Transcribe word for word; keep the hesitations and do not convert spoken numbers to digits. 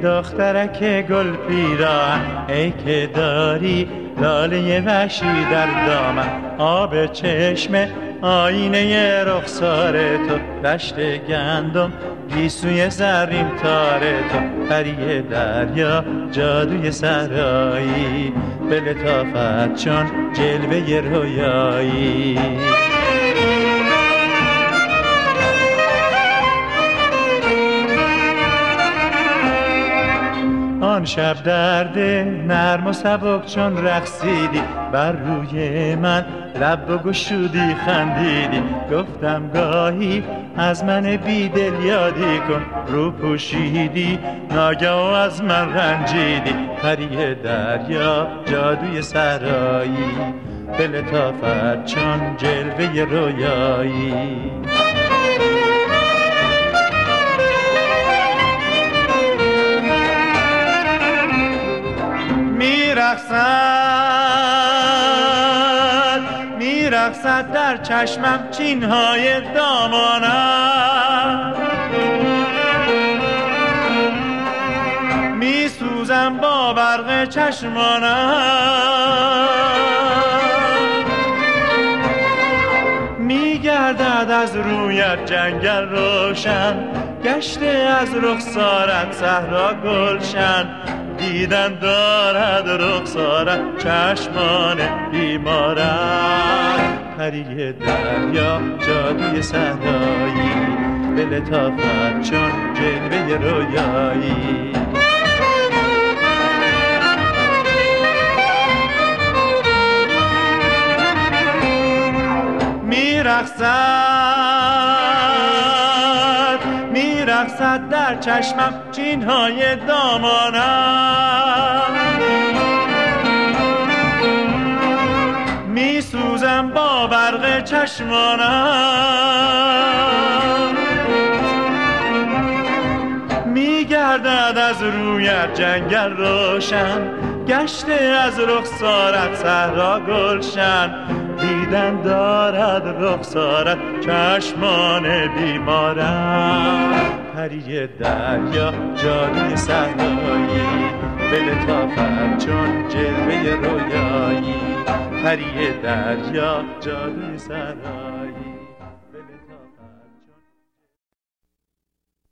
دخترک گل پیراهن، ای که داری لاله وحشی در دامن، آب چشم آینه رخسار تو، دشت گندم گیسوی زرین تار تو، پری دریا جادوی صحرایی، به لطافت چون جلوه رویایی. آن شب درد نرم و سبک چون رقصیدی، بر روی من لب گشودی خندیدی، گفتم گاهی از من بیدل یادی کن، رو پوشیدی ناگاه از من رنجیدی، پری دریا جادوی صحرایی، به لطافت چون جلوه رویایی. میرقصد میرقصد در چشمم چینهای دامانم، میسوزم با برق چشمانم، میگردد از رویت جنگل روشن، گشته از رخسارت صحرا گلشن، دیدن دارد رخسارت چشمان بیمارم، پری دریا جادوی صحرایی، به لطافت چون جلوه رویایی. میرقصد میرقصد در چشمم چینهای دامانم، میسوزم با برق چشمانم، میگردد از رویت جنگل روشن، گشته از رخسارت صحرا گلشن، دیدن دارد رخسارت چشمان بیمارم، پری دریا جادوی صحرایی، به لطافت چون جلوه رویایی، پری دریا جادوی صحرایی.